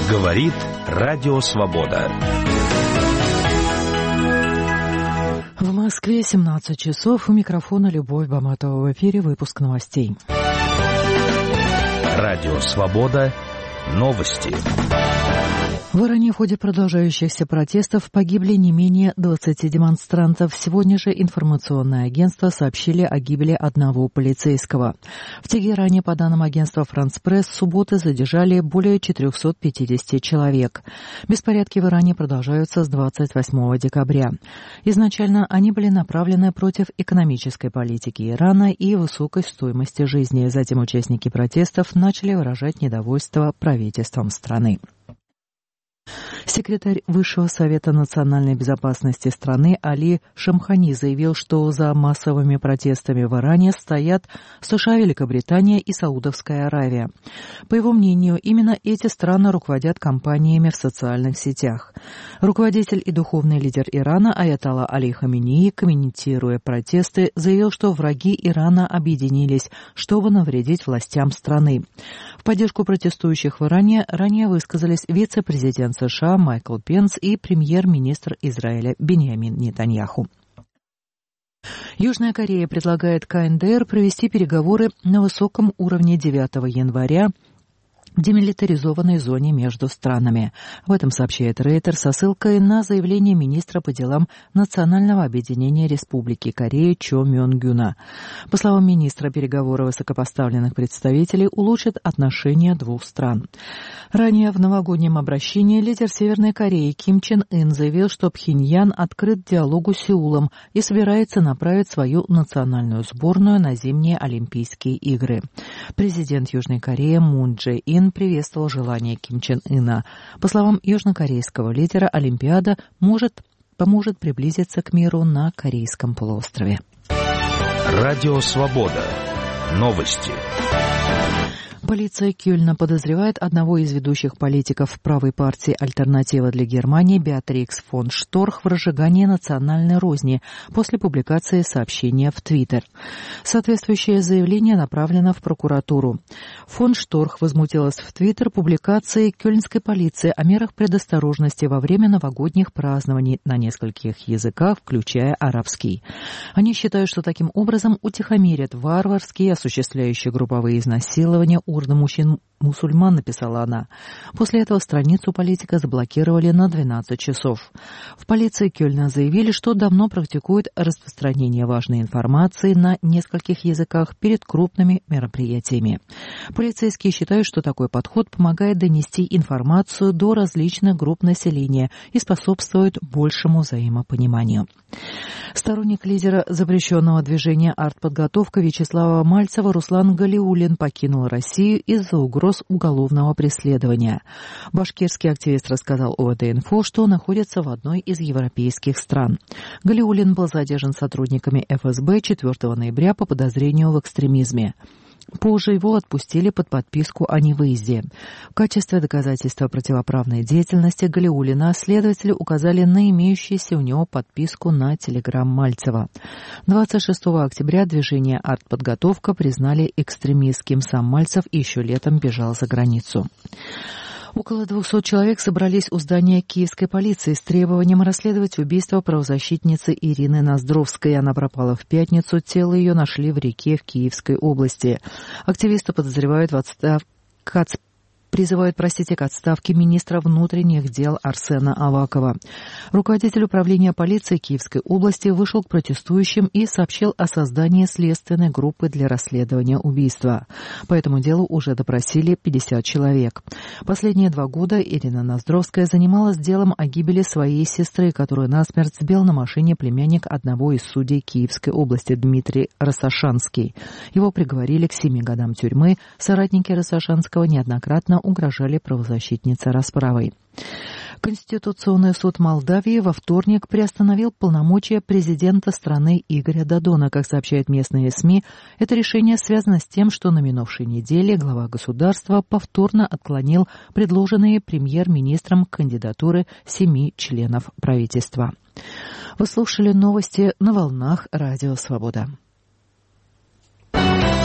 Говорит Радио Свобода. В Москве 17 часов. У микрофона Любовь Баматова. В эфире выпуск новостей. Радио Свобода. Новости. В Иране в ходе продолжающихся протестов погибли не менее 20 демонстрантов. Сегодня же информационные агентства сообщили о гибели одного полицейского. В Тегеране, по данным агентства «Франс Пресс», с субботы задержали более 450 человек. Беспорядки в Иране продолжаются с 28 декабря. Изначально они были направлены против экономической политики Ирана и высокой стоимости жизни. Затем участники протестов начали выражать недовольство правительством страны. Секретарь Высшего совета национальной безопасности страны Али Шамхани заявил, что за массовыми протестами в Иране стоят США, Великобритания и Саудовская Аравия. По его мнению, именно эти страны руководят кампаниями в социальных сетях. Руководитель и духовный лидер Ирана Аятолла Али Хаминеи, комментируя протесты, заявил, что враги Ирана объединились, чтобы навредить властям страны. В поддержку протестующих в Иране ранее высказались вице-президент США Майкл Пенс и премьер-министр Израиля Биньямин Нетаньяху. Южная Корея предлагает КНДР провести переговоры на высоком уровне 9 января в демилитаризованной зоне между странами. Об этом сообщает Рейтер со ссылкой на заявление министра по делам Национального объединения Республики Кореи Чо Мён-гюна. По словам министра, переговоры высокопоставленных представителей улучшат отношения двух стран. Ранее в новогоднем обращении лидер Северной Кореи Ким Чен Ын заявил, что Пхеньян открыт диалогу с Сеулом и собирается направить свою национальную сборную на зимние Олимпийские игры. Президент Южной Кореи Мун Чжэ Ин приветствовал желание Ким Чен Ына. По словам южнокорейского лидера, Олимпиада поможет приблизиться к миру на Корейском полуострове. Радио Свобода. Новости. Полиция Кёльна подозревает одного из ведущих политиков правой партии «Альтернатива для Германии» Беатрикс фон Шторх в разжигании национальной розни после публикации сообщения в Твиттер. Соответствующее заявление направлено в прокуратуру. Фон Шторх возмутилась в Твиттер публикацией кёльнской полиции о мерах предосторожности во время новогодних празднований на нескольких языках, включая арабский. Они считают, что таким образом утихомирят варварские, осуществляющие групповые изнасилования, мусульман, написала она. После этого страницу политика заблокировали на 12 часов. В полиции Кёльна заявили, что давно практикуют распространение важной информации на нескольких языках перед крупными мероприятиями. Полицейские считают, что такой подход помогает донести информацию до различных групп населения и способствует большему взаимопониманию. Сторонник лидера запрещенного движения «Артподготовка» Вячеслава Мальцева Руслан Галиуллин покинул Россию из-за угроз уголовного преследования. Башкирский активист рассказал ОВД-инфо, что находится в одной из европейских стран. Галиуллин был задержан сотрудниками ФСБ 4 ноября по подозрению в экстремизме. Позже его отпустили под подписку о невыезде. В качестве доказательства противоправной деятельности Галиуллина следователи указали на имеющуюся у него подписку на телеграм Мальцева. 26 октября движение «Артподготовка» признали экстремистским. Сам Мальцев еще летом бежал за границу. Около 200 человек собрались у здания киевской полиции с требованием расследовать убийство правозащитницы Ирины Ноздровской. Она пропала в пятницу, тело ее нашли в реке в Киевской области. Активисты подозревают призывают к отставке министра внутренних дел Арсена Авакова. Руководитель управления полиции Киевской области вышел к протестующим и сообщил о создании следственной группы для расследования убийства. По этому делу уже допросили 50 человек. Последние 2 года Ирина Ноздровская занималась делом о гибели своей сестры, которую насмерть сбил на машине племянник одного из судей Киевской области Дмитрий Рассашанский. Его приговорили к 7 годам тюрьмы. Соратники Рассашанского неоднократно угрожали правозащитнице расправой. Конституционный суд Молдавии во вторник приостановил полномочия президента страны Игоря Додона. Как сообщают местные СМИ, это решение связано с тем, что на минувшей неделе глава государства повторно отклонил предложенные премьер-министром кандидатуры 7 членов правительства. Вы слушали новости на волнах Радио Свобода.